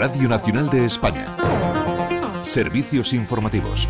Radio Nacional de España. Servicios informativos.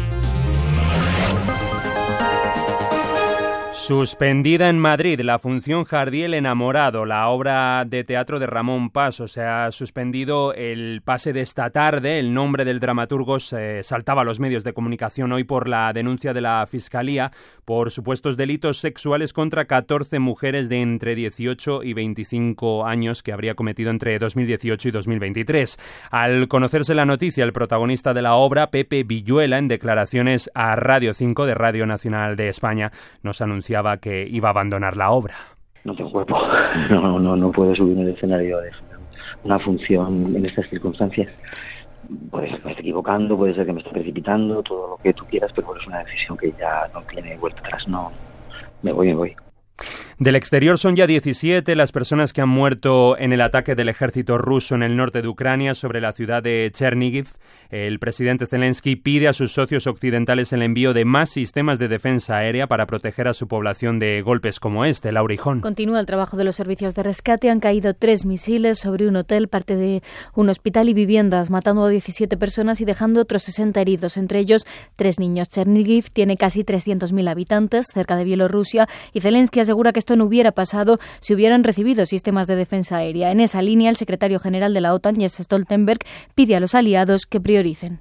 Suspendida en Madrid la función Jardiel enamorado, la obra de teatro de Ramón Paso. Se ha suspendido el pase de esta tarde. El nombre del dramaturgo saltaba a los medios de comunicación hoy por la denuncia de la Fiscalía por supuestos delitos sexuales contra 14 mujeres de entre 18 y 25 años que habría cometido entre 2018 y 2023. Al conocerse la noticia, el protagonista de la obra, Pepe Villuela, en declaraciones a Radio 5 de Radio Nacional de España, nos anunciaba que iba a abandonar la obra. No tengo cuerpo, no puedo subirme al escenario de una función en estas circunstancias. Pues me estoy equivocando, puede ser que me esté precipitando, todo lo que tú quieras, pero es una decisión que ya no tiene vuelta atrás. No, me voy. Del exterior son ya 17 las personas que han muerto en el ataque del ejército ruso en el norte de Ucrania sobre la ciudad de Chernihiv. El presidente Zelensky pide a sus socios occidentales el envío de más sistemas de defensa aérea para proteger a su población de golpes como este. Laura Hijón. Continúa el trabajo de los servicios de rescate. Han caído 3 misiles sobre un hotel, parte de un hospital y viviendas, matando a 17 personas y dejando otros 60 heridos, entre ellos 3 niños. Chernihiv tiene casi 300.000 habitantes, cerca de Bielorrusia, y Zelensky asegura que esto no hubiera pasado si hubieran recibido sistemas de defensa aérea. En esa línea, el secretario general de la OTAN, Jens Stoltenberg, pide a los aliados que prioricen.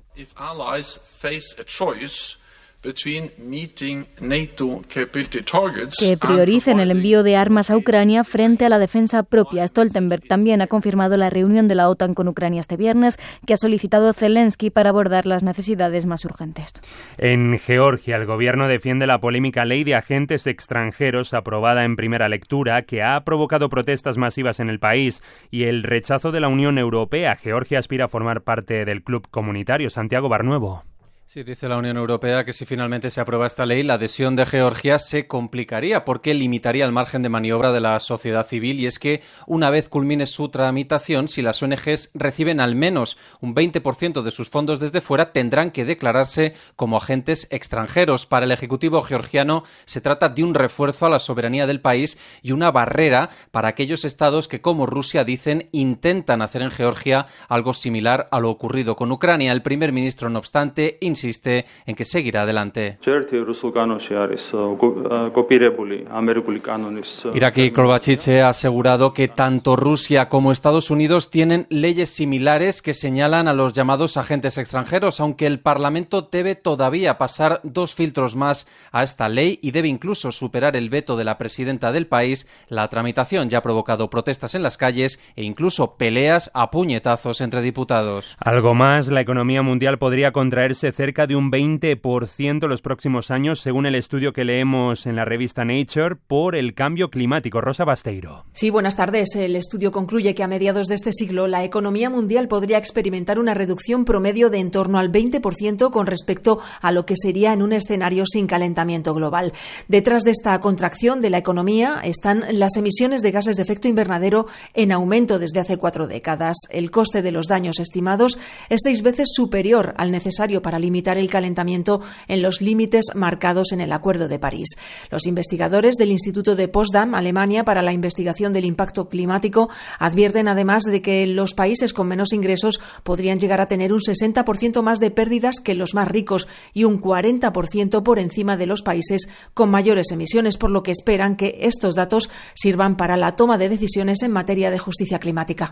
Que prioricen el envío de armas a Ucrania frente a la defensa propia. Stoltenberg también ha confirmado la reunión de la OTAN con Ucrania este viernes, que ha solicitado Zelensky para abordar las necesidades más urgentes. En Georgia, el gobierno defiende la polémica ley de agentes extranjeros aprobada en primera lectura, que ha provocado protestas masivas en el país y el rechazo de la Unión Europea. Georgia aspira a formar parte del club comunitario. Santiago Barnuevo. Sí, dice la Unión Europea que si finalmente se aprueba esta ley, la adhesión de Georgia se complicaría porque limitaría el margen de maniobra de la sociedad civil, y es que una vez culmine su tramitación, si las ONGs reciben al menos un 20% de sus fondos desde fuera, tendrán que declararse como agentes extranjeros. Para el Ejecutivo georgiano se trata de un refuerzo a la soberanía del país y una barrera para aquellos estados que, como Rusia, dicen intentan hacer en Georgia algo similar a lo ocurrido con Ucrania. El primer ministro, no obstante, insiste en que seguirá adelante. Irakli Kolbachich ha asegurado que tanto Rusia como Estados Unidos tienen leyes similares que señalan a los llamados agentes extranjeros, aunque el Parlamento debe todavía pasar 2 filtros más a esta ley y debe incluso superar el veto de la presidenta del país. La tramitación ya ha provocado protestas en las calles e incluso peleas a puñetazos entre diputados. Algo más, la economía mundial podría contraerse cerca de un 20% los próximos años, según el estudio que leemos en la revista Nature, por el cambio climático. Rosa Basteiro. Sí, buenas tardes. El estudio concluye que a mediados de este siglo la economía mundial podría experimentar una reducción promedio de en torno al 20% con respecto a lo que sería en un escenario sin calentamiento global. Detrás de esta contracción de la economía están las emisiones de gases de efecto invernadero en aumento desde hace 4 décadas. El coste de los daños estimados es 6 veces superior al necesario para limitar el calentamiento en los límites marcados en el Acuerdo de París. Los investigadores del Instituto de Potsdam, Alemania, para la investigación del impacto climático, advierten además de que los países con menos ingresos podrían llegar a tener un 60% más de pérdidas que los más ricos y un 40% por encima de los países con mayores emisiones, por lo que esperan que estos datos sirvan para la toma de decisiones en materia de justicia climática.